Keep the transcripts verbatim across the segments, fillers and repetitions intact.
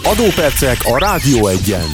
Adópercek a Rádió Egyen.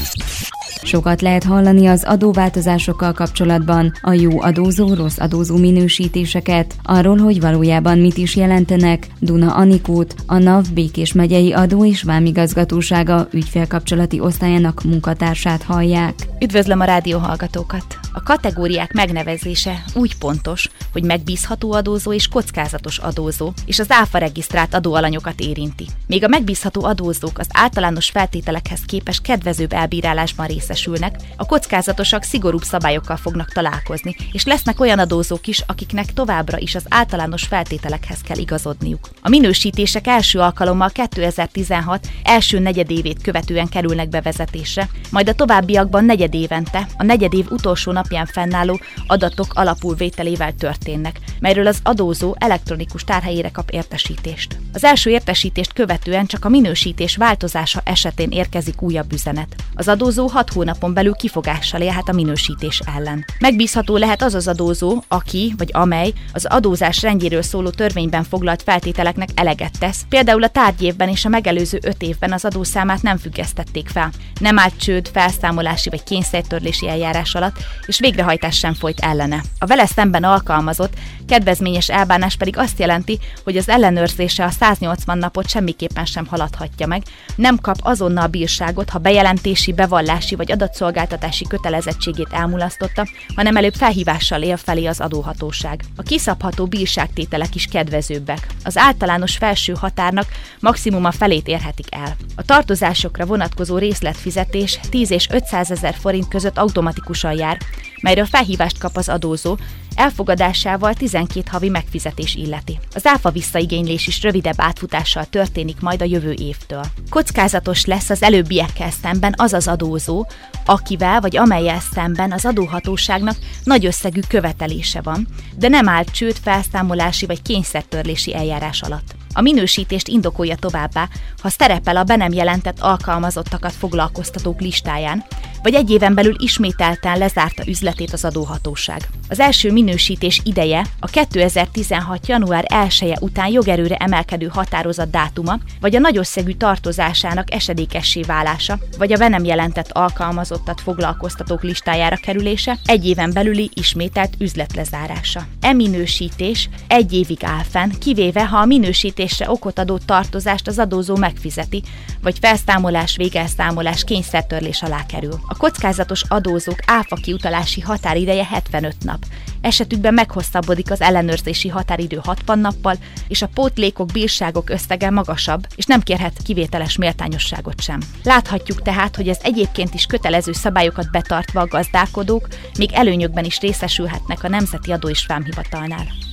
Sokat lehet hallani az adóváltozásokkal kapcsolatban, a jó adózó, rossz adózó minősítéseket, arról, hogy valójában mit is jelentenek. Duna Anikót, a NAV Békés megyei adó- és vámigazgatósága ügyfélkapcsolati osztályának munkatársát hallják. Üdvözlöm a rádióhallgatókat! A kategóriák megnevezése úgy pontos, hogy megbízható adózó és kockázatos adózó, és az áfa regisztrált adóalanyokat érinti. Még a megbízható adózók az általános feltételekhez képest kedvezőbb elbírálásban részesülnek, a kockázatosak szigorúbb szabályokkal fognak találkozni, és lesznek olyan adózók is, akiknek továbbra is az általános feltételekhez kell igazodniuk. A minősítések első alkalommal kétezer-tizenhat első negyedévét követően kerülnek bevezetésre, majd a továbbiakban negyedévente, a negyedév utolsó napján fennálló adatok alapulvételével történnek, melyről az adózó elektronikus tárhelyére kap értesítést. Az első értesítést követően csak a minősítés változása esetén érkezik újabb üzenet. Az adózó hat hónapon belül kifogással élhet a minősítés ellen. Megbízható lehet az az adózó, aki vagy amely az adózás rendjéről szóló törvényben foglalt feltételeknek eleget tesz, például a tárgyévben és a megelőző öt évben az adószámát nem függesztették fel, nem állt csőd, felszámolási vagy kényszertörlési eljárás alatt, és végrehajtás sem folyt ellene. A vele szemben alkalmazott kedvezményes elbánás pedig azt jelenti, hogy az ellenőrzése a száznyolcvan napot semmiképpen sem haladhatja meg, nem kap azonnal bírságot, ha bejelentési, bevallási vagy adatszolgáltatási kötelezettségét elmulasztotta, hanem előbb felhívással él felé az adóhatóság. A kiszabható bírságtételek is kedvezőbbek. Az általános felső határnak maximum a felét érhetik el. A tartozásokra vonatkozó részletfizetés tíz és ötszázezer forint között automatikusan jár, melyről felhívást kap az adózó, elfogadásával tizenkét havi megfizetés illeti. Az áfa visszaigénylés is rövidebb átfutással történik majd a jövő évtől. Kockázatos lesz az előbbiekkel szemben az az adózó, akivel vagy amellyel szemben az adóhatóságnak nagy összegű követelése van, de nem állt csőd, felszámolási vagy kényszertörlési eljárás alatt. A minősítést indokolja továbbá, ha szerepel a be nem jelentett alkalmazottakat foglalkoztatók listáján, vagy egy éven belül ismételten lezárta üzletét az adóhatóság. Az első minősítés ideje a kétezer-tizenhat január elseje után jogerőre emelkedő határozat dátuma, vagy a nagyösszegű tartozásának esedékessé válása, vagy a be nem jelentett alkalmazottat foglalkoztatók listájára kerülése, egy éven belüli ismételt üzletlezárása. E minősítés egy évig áll fenn, kivéve ha a minősítésre okot adó tartozást az adózó megfizeti, vagy felszámolás, végelszámolás, kényszertörlés alá kerül. A kockázatos adózók áfa kiutalási határideje hetvenöt nap. Esetükben meghosszabbodik az ellenőrzési határidő hatvan nappal, és a pótlékok, bírságok összege magasabb, és nem kérhet kivételes méltányosságot sem. Láthatjuk tehát, hogy az egyébként is kötelező szabályokat betartva a gazdálkodók még előnyökben is részesülhetnek a Nemzeti Adó és Vámhivatalnál.